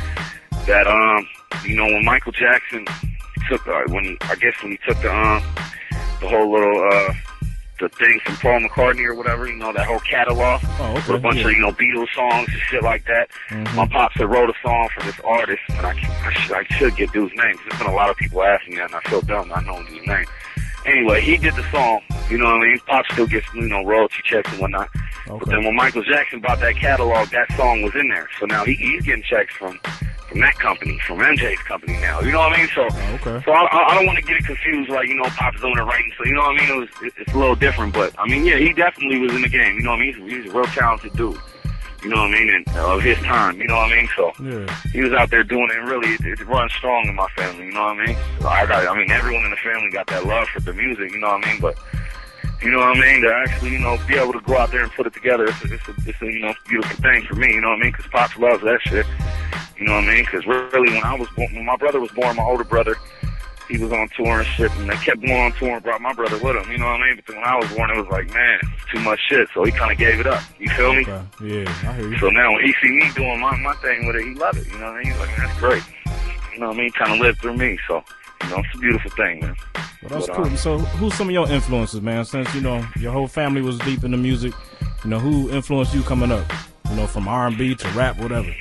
that, um, you know, when Michael Jackson took, uh, when he, I guess when he took the, um, the whole little, uh, the thing from Paul McCartney or whatever, you know, that whole catalog, oh, okay. with a bunch yeah. of, you know, Beatles songs and shit like that. Mm-hmm. My pops had wrote a song for this artist, and I, I, should, I should get dude's name. There's been a lot of people asking that, and I feel dumb not knowing his name. Anyway, he did the song, you know what I mean? Pop still gets, you know, royalty checks and whatnot. Okay. But then when Michael Jackson bought that catalog, that song was in there. So now he, he's getting checks from, from that company, from M J's company now. You know what I mean? So, oh, okay. so I, I don't want to get it confused, like, you know, Pop's doing it right. So, you know what I mean? It was, it, it's a little different. But, I mean, yeah, he definitely was in the game. You know what I mean? He's, he's a real talented dude. You know what I mean? And of uh, his time, you know what I mean? So yeah. he was out there doing it, and really, it, it runs strong in my family. You know what I mean? So I got, I mean, everyone in the family got that love for the music. You know what I mean? But you know what I mean? To actually, you know, be able to go out there and put it together, it's a, it's a, it's a you know, beautiful thing for me. You know what I mean? Because Pops loves that shit. You know what I mean? Because really, when I was born, when my brother was born, my older brother, he was on tour and shit, and they kept going on tour and brought my brother with him, you know what I mean? But then when I was born, it was like, man, it's too much shit, so he kind of gave it up. You feel me? Okay. Yeah, I hear you. So now when he see me doing my, my thing with it, he love it, you know what I mean? He's like, man, that's great. You know what I mean? Kind of lived through me, so, you know, it's a beautiful thing, man. Well, that's but, cool. Uh, so who's some of your influences, man? Since, you know, your whole family was deep into music, you know, who influenced you coming up? You know, from R and B to rap, whatever.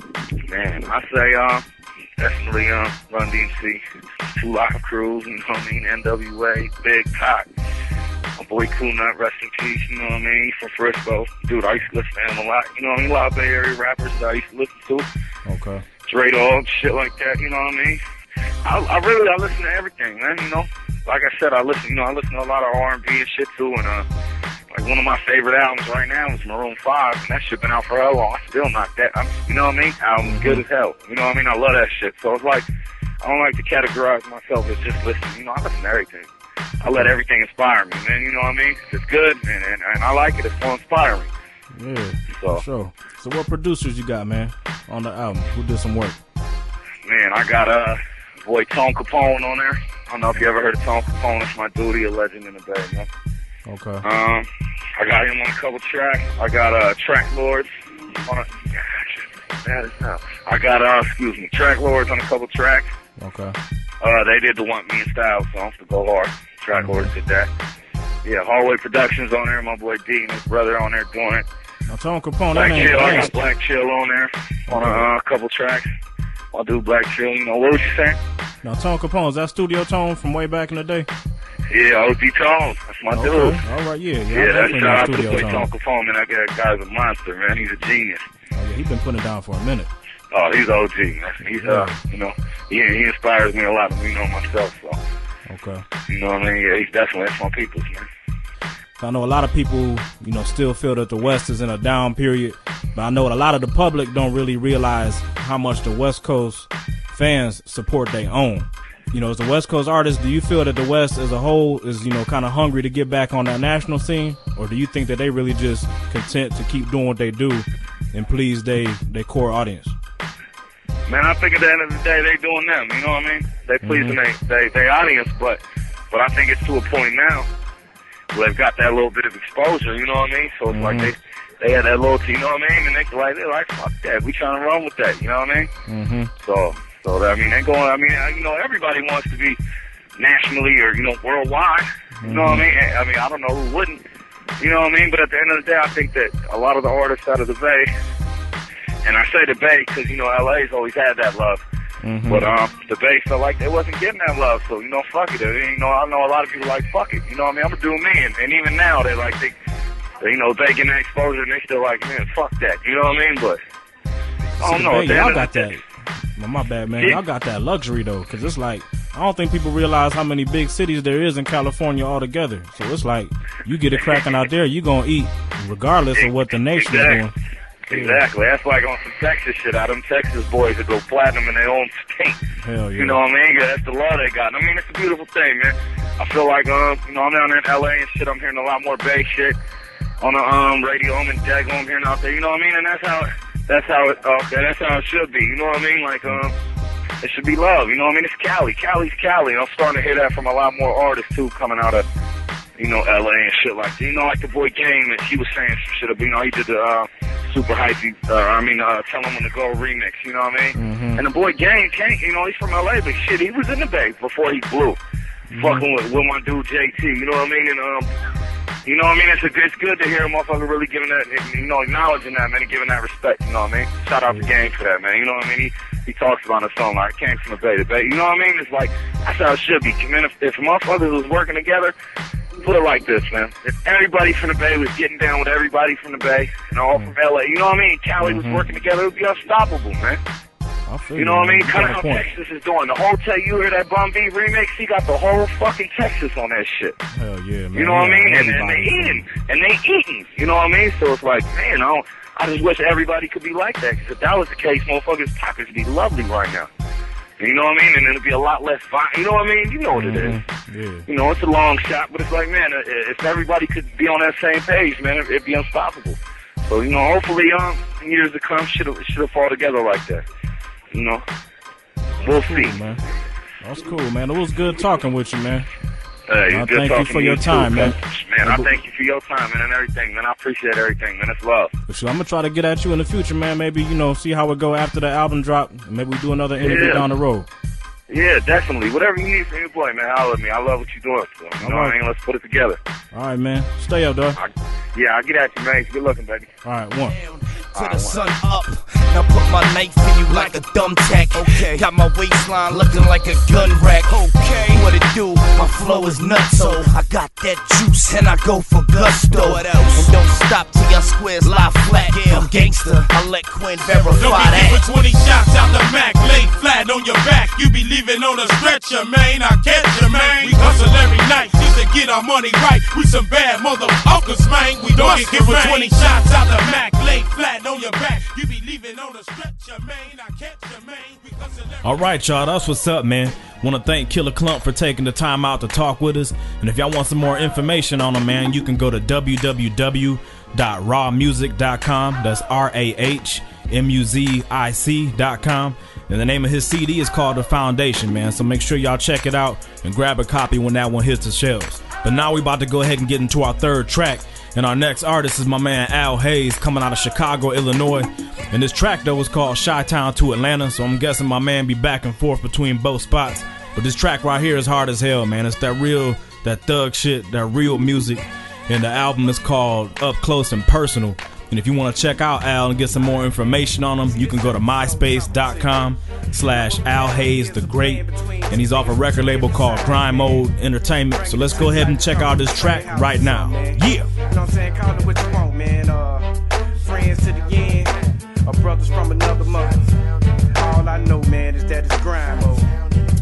Man, I say, uh, definitely, uh, Run D M C, Two Live Crews, you know what I mean, N W A, Big Cock, my boy Cool Nut, rest in peace, you know what I mean, from Frisco. Dude, I used to listen to him a lot, you know what I mean, a lot of Bay Area rappers that I used to listen to. Okay. Dre Dogg, shit like that, you know what I mean? I, I really, I listen to everything, man, you know? Like I said, I listen, you know, I listen to a lot of R and B and shit too, and, uh, like one of my favorite albums right now is Maroon five, and that shit been out for how long? I still not that. I'm, you know what I mean? Album's good as hell. You know what I mean? I love that shit. So it's like, I don't like to categorize myself as just listening. You know, I listen to everything. I let everything inspire me, man. You know what I mean? It's good, and, and, and I like it. It's so inspiring. Yeah, so. for sure. So what producers you got, man, on the album? Who did some work? Man, I got, uh, boy Tone Capone on there. I don't know if you ever heard of Tone Capone. It's my duty, a legend in the bag, man. Okay. Um, I got him on a couple tracks. I got uh Track Lords on a. Bad as hell. I got uh, excuse me, Track Lords on a couple tracks. Okay. Uh, they did the Want Me in Style song to Go Hard. Track mm-hmm. Lords did that. Yeah, Hallway Productions on there. My boy D and his brother on there doing it. Now, Tone Capone, Black that Chill. I name got Black Chill on there on a uh, couple tracks. I'll do Black Chill. You know what was you saying? Now, Tone Capone, is that Studio Tone from way back in the day? Yeah, O G Tone. That's my okay. dude. All right, yeah. Yeah, yeah that's shout out to the boy Tone. Tone Capone, man. That guy, guy's a monster, man. He's a genius. Oh, yeah, he's been putting it down for a minute. Oh, he's O G, man. He's, uh, you know, he, he inspires me a lot, you know, myself, so. Okay. You know what I mean? Yeah, he's definitely, that's my people's, man. I know a lot of people, you know, still feel that the West is in a down period, but I know a lot of the public don't really realize how much the West Coast fans support their own. you know, as a West Coast artist, do you feel that the West as a whole is, you know, kind of hungry to get back on that national scene? Or do you think that they really just content to keep doing what they do and please they, their core audience? Man, I think at the end of the day, they doing them, you know what I mean? They pleasing mm-hmm. they, they, they audience, but but I think it's to a point now where they've got that little bit of exposure, you know what I mean? So it's mm-hmm. like they they had that loyalty, you know what I mean? And they like, they're like, fuck that, we trying to run with that, you know what I mean? Mm-hmm. So, so I mean, they going, I mean, you know, everybody wants to be nationally or, you know, worldwide, mm-hmm. you know what I mean? I mean, I don't know who wouldn't, you know what I mean? But at the end of the day, I think that a lot of the artists out of the Bay, and I say the Bay because, you know, L A's always had that love. Mm-hmm. But um, the Bay felt like they wasn't getting that love, so, you know, fuck it. You know, I know a lot of people like, fuck it. You know what I mean? I'm going to do me. And, and even now, they like, they, they, you know, they getting that exposure, and they still like, man, fuck that. You know what I mean? But I don't See, know. Bay, y'all got that. Well, my bad, man. Yeah. Y'all got that luxury, though, because it's like, I don't think people realize how many big cities there is in California altogether. So it's like, you get it cracking out there, you going to eat, regardless of what the nation exactly. is doing. Exactly. That's like on some Texas shit. Out them Texas boys that go platinum in their own state. Hell yeah. You know what I mean? Yeah, that's the love they got. I mean, it's a beautiful thing, man. I feel like, um, you know, I'm down there in L A and shit. I'm hearing a lot more Bay shit on the um radio. I'm in Dago. I'm hearing out there. You know what I mean? And that's how, that's how it, okay, that's how it should be. You know what I mean? Like, um, it should be love. You know what I mean? It's Cali. Cali's Cali. And I'm starting to hear that from a lot more artists too, coming out of, you know, L A and shit like that. You know, like the boy Game, and he was saying some shit about, you know, he did the, uh, super hypey, uh, I mean, uh, Tell Him When to Go remix, you know what I mean? Mm-hmm. And the boy Game came, you know, he's from L A, but shit, he was in the Bay before he blew. Mm-hmm. Fucking with, with my dude J T, you know what I mean? And, um, you know what I mean? It's, a, it's good to hear a motherfucker really giving that, you know, acknowledging that, man, and giving that respect, you know what I mean? Shout out to Game for that, man, you know what I mean? He, he talks about a song like, came from the Bay, the Bay, you know what I mean? It's like, that's how it should be. Man, if, if motherfuckers was working together, put it like this, man. If everybody from the Bay was getting down with everybody from the Bay and all mm-hmm. from L A, you know what I mean? Cali mm-hmm. was working together, it would be unstoppable, man. You know what I mean? Kind of how point. Texas is doing. The Hotel, you hear that Bun B remix? He got the whole fucking Texas on that shit. Hell yeah, man. You know what I mean? And, and they eating. And they eating. You know what I mean? So it's like, man, I, don't, I just wish everybody could be like that. Because if that was the case, motherfuckers' pockets would be lovely right now. You know what I mean? And it'll be a lot less fun. You know what I mean? You know what it is. Yeah. You know, it's a long shot, but it's like, man, if everybody could be on that same page, man, it'd be unstoppable. So, you know, hopefully, um, in years to come, shit'll, shit'll fall together like that. You know? We'll see. Cool, man. That's cool, man. It was good talking with you, man. Hey, uh, good thank talking you for to your you time, too, man. Man, I thank you for your time, man, and everything, man. I appreciate everything, man. It's love. For sure. I'm going to try to get at you in the future, man. Maybe, you know, see how it go after the album drop. Maybe we do another interview yeah. down the road. Yeah, definitely. Whatever you need from your boy, man, holler at me. I love what you're doing. So, you All know right. what I mean? Let's put it together. All right, man. Stay up, dog. I, yeah, I'll get at you, man. Good looking, baby. All right, one. To the sun up, now put my knife in you like a thumbtack. Okay, got my waistline looking like a gun rack. Okay, what it do? My flow is nuts, so I got that juice and I go for gusto. What else? And don't stop till your squares lie flat. Yeah, I'm gangster. I let Quinn verify Don't be that. giving twenty shots out the Mac, lay flat on your back. You be leaving on a stretcher, man. I catch you, man. We hustle every night just to get our money right. We some bad motherfuckers, man. We don't get given twenty shots out the Mac, lay flat on your back. You be leaving on a stretcher, man. I catch you, man. We hustle every All right, y'all. That's what's up, man. Want to thank Killer Clump for taking the time out to talk with us. And if y'all want some more information on him, man, you can go to w w w dot raw music dot com. That's R A H M U Z I C dot com. And the name of his C D is called The Foundation, man. So make sure y'all check it out and grab a copy when that one hits the shelves. But now we about to go ahead and get into our third track. And our next artist is my man Al Hayes, coming out of Chicago, Illinois. And this track, though, is called Chi-Town to Atlanta. So I'm guessing my man be back and forth between both spots. But this track right here is hard as hell, man. It's that real, that thug shit, that real music. And the album is called Up Close and Personal. And if you want to check out Al and get some more information on him, you can go to myspace.com slash Al Hayes the Great. And he's off a record label called Grind Mode Entertainment. So let's go ahead and check out this track right now. Yeah. You know what I'm saying? Call it what you want, man. Uh, friends to the end, or brothers from another mother. All I know, man, is that it's grind mode.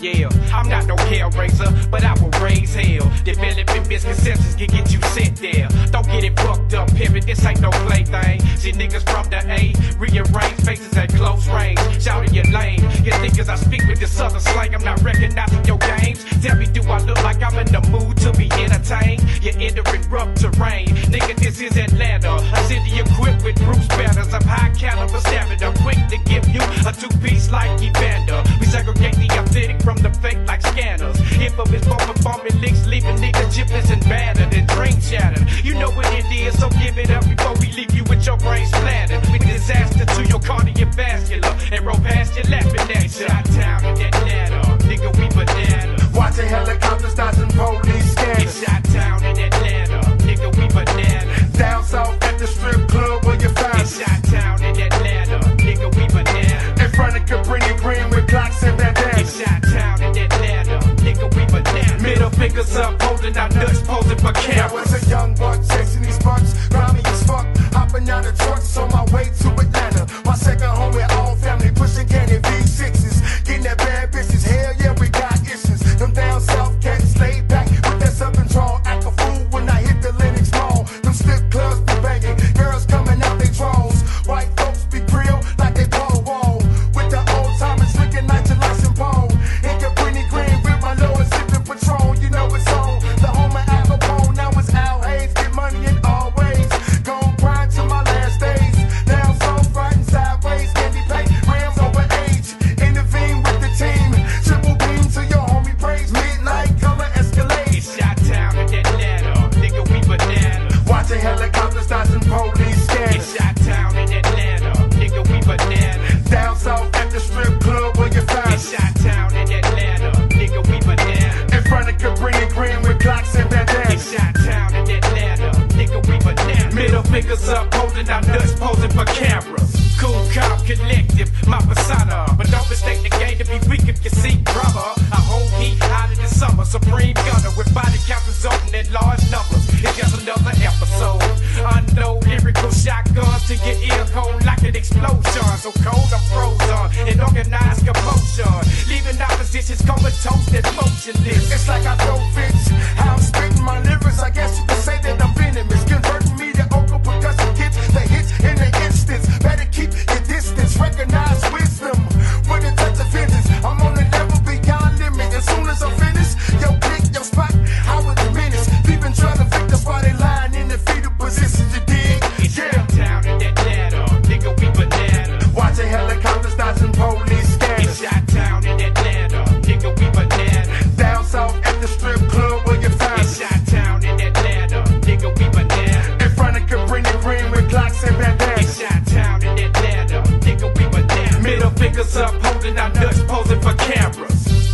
yeah. I'm not no hellraiser, but I will raise hell. Developing misconceptions can get you sent there. Don't get it fucked up, pivot, this ain't no plaything. See niggas from the A, rearrange faces at close range. Shouting your lane, you niggas I speak with this southern slang. I'm not recognizing your games. Tell me, do I look like I'm in the mood to be entertained? You're entering rough terrain. Nigga, this is Atlanta, a city equipped with Bruce Banners of high caliber stamina, quick to give you a two-piece like Evander. We segregate the authentic from the fake like scanners. Infamous for performing licks, leaving niggas chipless and battered and dream shattered. You know what it is, so give it up before we leave you with your brain splattered. With disaster to your cardiovascular and roll past your laughing at shot town in Atlanta. Nigga, we bananas. Watching helicopters, dodging police scanners. It's shot town in Atlanta. Nigga, we bananas. Down south at the strip club where you find It's shot town in Atlanta. Nigga, we bananas. in front of Cabrini Green with Glocks and bandanas. It's shot town in Atlanta. Nigga, we bananas. Middle fingers up, holding our nuts, posing for I camera. was a young buck chasing these bucks, grimy as fuck, hopping out of trucks on my way to Atlanta. My second home with all family, pushing candy V sixes, getting that bad bitches. Hell yeah, we got issues. Them down south cats laid back with that southern drawl. Act a fool when I hit the Lenox Mall. Them strip clubs be banging, girls coming out they draws. White folks be real like they Paul Wall. With the old timers drinking nitrogen like Saint Paul. In Cabrini Green with my Lord sipping Patron. You know it's on the home of Al Capone. Now it's Al Hayes, get money in all ways. Gon' grind to my last days. Down south, right and sideways. Candy paint, Rams over age. Intervene with the team. Triple beam to your homie praise. Midnight color escalade. It's shot town in Atlanta. Nigga, we bananas. Watching helicopters, dodging police scanners. It's shot town in Atlanta. Nigga, we bananas. Down south at the strip club where you find It's shot town in Atlanta. Nigga, we bananas. in front of Cabrini Green with Glocks and bandanas. It's shot town in Atlanta. Nigga, we bananas. Middle fingers up, holding our nuts, posing for cameras. Cool, calm, collective, my persona. But don't mistake the game to be weak if you see brother. I hold heat out in the summer. Supreme gunner with body count resulting in large numbers. It's just another episode. Unknown lyrical shotguns to your ear cold like an explosion. So cold I'm frozen in organized commotion. Leaving oppositions comatose and motionless. It's like I throw fits. How I'm spitting my lyrics. I guess you could say that I'm venomous. Converting me to vocal percussion kits. The hits in the instance. Better keep your distance. Recognize wisdom with a touch of vengeance. I'm on the level beyond limit. As soon as I'm finished, yo, pick your spot. I would diminish. People trying to fix the spot they lying in the fetal position. You dig? It's shot town in Atlanta. Nigga, we bananas. Watching helicopters, dodging police scanners. It's shot town in Atlanta. Nigga, we bananas. Down south at the strip club where you find It's shot town in Atlanta. Nigga, we bananas. in front of Cabrini Green with Glocks and bandanas. It's shot town in Atlanta. Nigga, we bananas. Middle fingers up, holding our nuts, posing for cameras.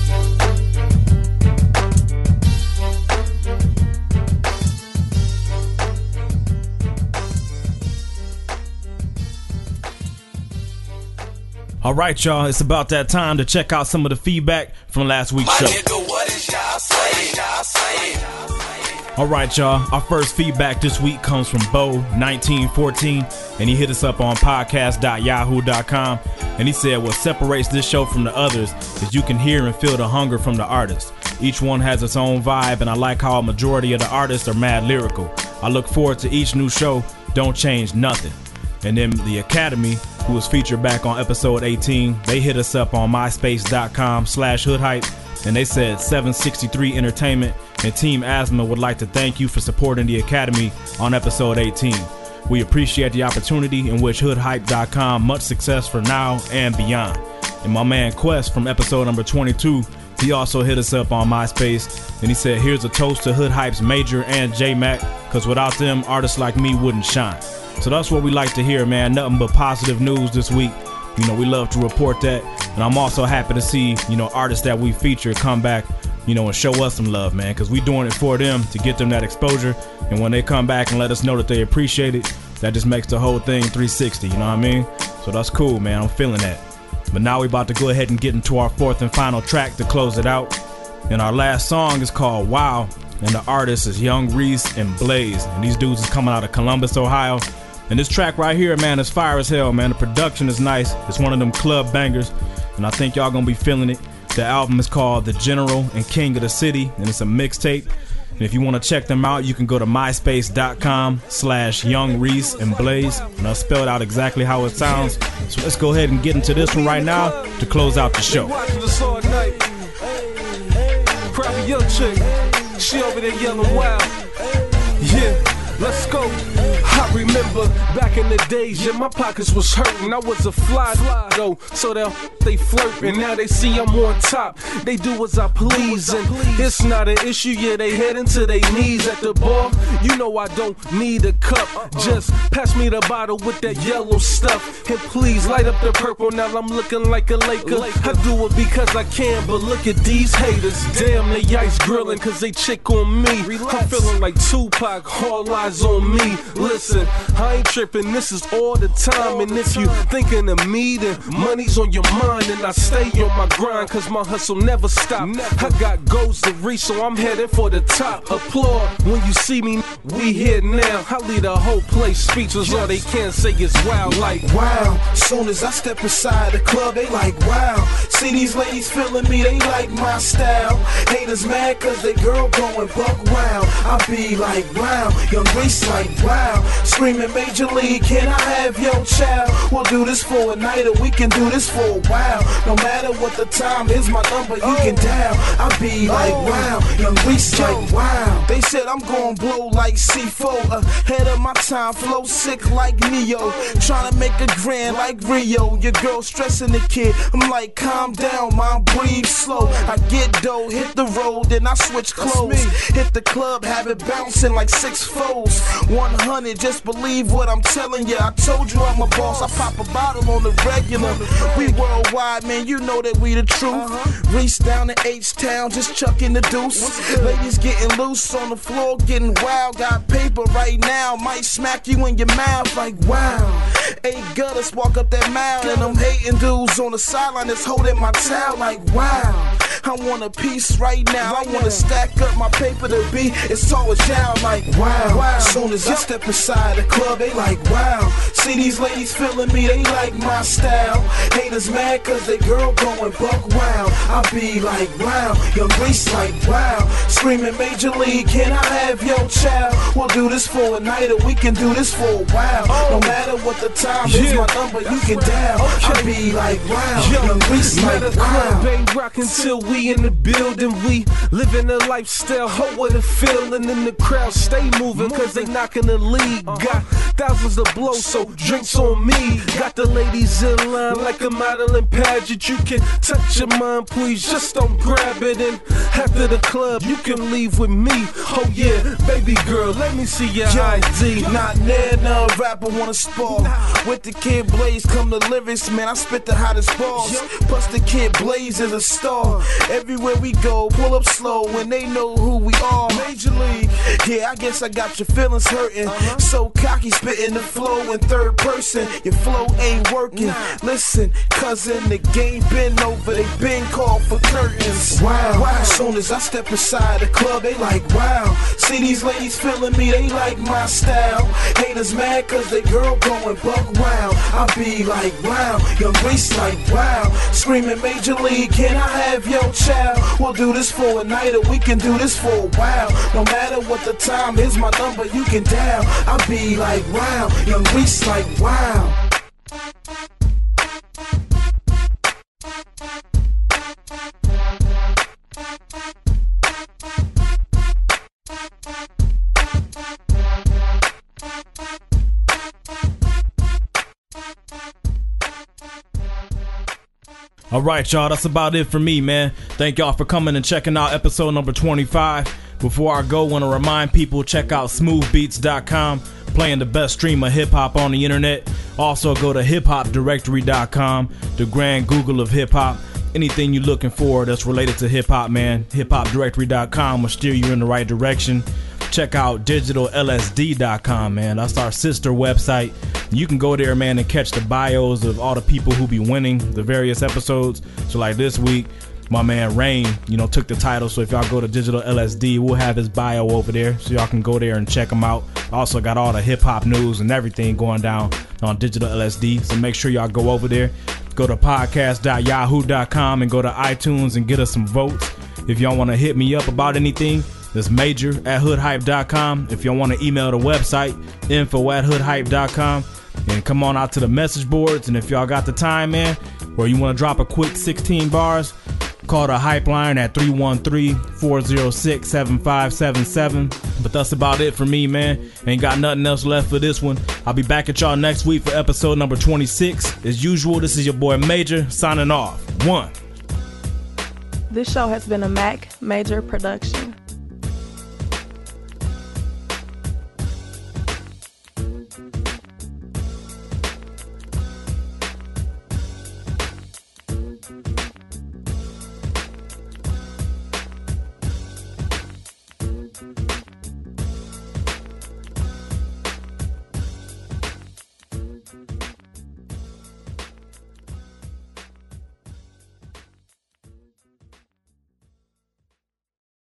All right, y'all, it's about that time to check out some of the feedback from last week's show. What is y'all saying? Y'all saying? All right, y'all, our first feedback this week comes from Bo nineteen fourteen, and he hit us up on podcast dot yahoo dot com, and he said what separates this show from the others is you can hear and feel the hunger from the artists. Each one has its own vibe, and I like how a majority of the artists are mad lyrical. I look forward to each new show. Don't change nothing. And then the Academy, who was featured back on episode eighteen, they hit us up on myspace dot com slash hood hype, and they said seven sixty-three Entertainment and Team Asthma would like to thank you for supporting the Academy on episode eighteen. We appreciate the opportunity and wish hood hype dot com much success for now and beyond. And my man Quest from episode number twenty-two, he also hit us up on MySpace, and he said, here's a toast to Hood Hype's Major and J-Mac, because without them, artists like me wouldn't shine. So that's what we like to hear, man. Nothing but positive news this week. You know, we love to report that. And I'm also happy to see, you know, artists that we feature come back, you know, and show us some love, man, because we doing it for them to get them that exposure. And when they come back and let us know that they appreciate it, that just makes the whole thing three sixty, you know what I mean? So that's cool, man. I'm feeling that. But now we about to go ahead and get into our fourth and final track to close it out. And our last song is called Wow, and the artist is Young Reese and Blaze. And these dudes is coming out of Columbus, Ohio. And this track right here, man, is fire as hell, man. The production is nice. It's one of them club bangers, and I think y'all gonna be feeling it. The album is called The General and King of the City, and it's a mixtape. And if you want to check them out, you can go to myspace.com slash Young Reese and Blaze. And I'll spell it out exactly how it sounds. So let's go ahead and get into this one right now to close out the show. Probably young chick, she over there yelling wild. Yeah, let's go. I remember back in the days, yeah, my pockets was hurting. I was a fly though, so they they flirting. Now they see I'm on top, they do as I please, and it's not an issue. Yeah, they heading to their knees at the bar. You know I don't need a cup, just pass me the bottle with that yellow stuff, and please light up the purple. Now I'm looking like a Laker. I do it because I can, but look at these haters. Damn, they ice grilling cause they chick on me. I'm feeling like Tupac, all eyes on me. Listen, I ain't tripping, this is all the time. And if you thinking of me, then money's on your mind. And I stay on my grind, cause my hustle never stop. I got goals to reach, so I'm heading for the top. Applaud when you see me, we here now. I leave the whole place speechless, all they can say is wow. Like wow, soon as I step inside the club, they like wow. See these ladies feeling me, they like my style. Haters mad cause they girl going buck wild. I be like wow, Young Reese like wow. Screaming Major League, can I have your child? We'll do this for a night or we can do this for a while. No matter what the time, here's my number, you can dial. I be like wow, Young Reese like wow. They said I'm gon' blow like C four, ahead of my time, flow sick like Neo. Tryna make a grand like Rio. Your girl stressing the kid, I'm like calm down, mom, breathe slow. I get dough, hit the road, then I switch clothes. Hit the club, have it bouncing like six foes. one hundred, just believe what I'm telling ya. I told you I'm a boss, I pop a bottle on the regular. We worldwide, man, you know that we the truth. Reach down to H-Town, just chucking the deuce. Ladies getting loose on the floor, getting wild. Got paper right now, might smack you in your mouth like wow. Eight gutters walk up that mile, and I'm hating dudes on the sideline that's holding my towel like wow. I want a piece right now, I wanna stack up my paper to be, it's always down like wow. Wow. Soon as I step inside the club, they like wow. See these ladies feeling me, they like my style. Haters mad cause they girl going buck wild. I be like wow, Young Reese like wow. Screaming Major League, can I have your child? We'll do this for a night or we can do this for a while. No matter what the time, here's my number, you can dial. I be like wow, Young Reese like wow. Ain't rockin' till we in the building, we living a lifestyle, ho what a feeling. In the crowd stay moving cause they knocking the league. Got thousands to blow, so drinks on me. Got the ladies in line like a modeling pageant. You can touch your mind, please, just don't grab it. And after the club, you can leave with me. Oh yeah, baby girl, let me see your Yo, I D. Not near no rapper wanna spar. With the Kid Blaze come the lyrics, man, I spit the hottest bars. Plus the Kid Blaze is a star. Everywhere we go, pull up slow when they know who we are. Major League, yeah, I guess I got your feelings hurting. Uh-huh. So cocky, spitting the flow in third person. Your flow ain't working. Nah. Listen, cousin, the game been over. They been called for curtains. Wow. wow. Soon as I step inside the club, they like wow. See these ladies feeling me, they like my style. Haters mad cause they girl going buck wild. I be like wow, Young Reese like wow. Screaming Major League, can I have your child? We'll do this for a night or we can do this for a while. No matter what the time, here's my number, you can dial. I be like wow, Young Reese like wow. All right, y'all, that's about it for me, man. Thank y'all for coming and checking out episode number twenty-five. Before I go, want to remind people, check out smooth beats dot com, playing the best stream of hip-hop on the internet. Also, go to hip hop directory dot com, the grand Google of hip-hop. Anything you're looking for that's related to hip-hop, man, hip hop directory dot com will steer you in the right direction. Check out digital L S D dot com, man. That's our sister website. You can go there, man, and catch the bios of all the people who be winning the various episodes. So like this week, my man Rain, you know, took the title. So if y'all go to Digital L S D, we'll have his bio over there. So y'all can go there and check him out. Also got all the hip hop news and everything going down on Digital L S D. So make sure y'all go over there. go to podcast dot yahoo dot com and go to iTunes and get us some votes. If y'all want to hit me up about anything, that's major at hood hype dot com. If y'all want to email the website, info at hood hype dot com. And come on out to the message boards. And if y'all got the time, man, or you want to drop a quick sixteen bars, call the Hype line at three one three, four oh six, seven five seven seven. But that's about it for me, man. Ain't got nothing else left for this one. I'll be back at y'all next week for episode number twenty-six. As usual, this is your boy Major signing off. One. This show has been a Mac Major production.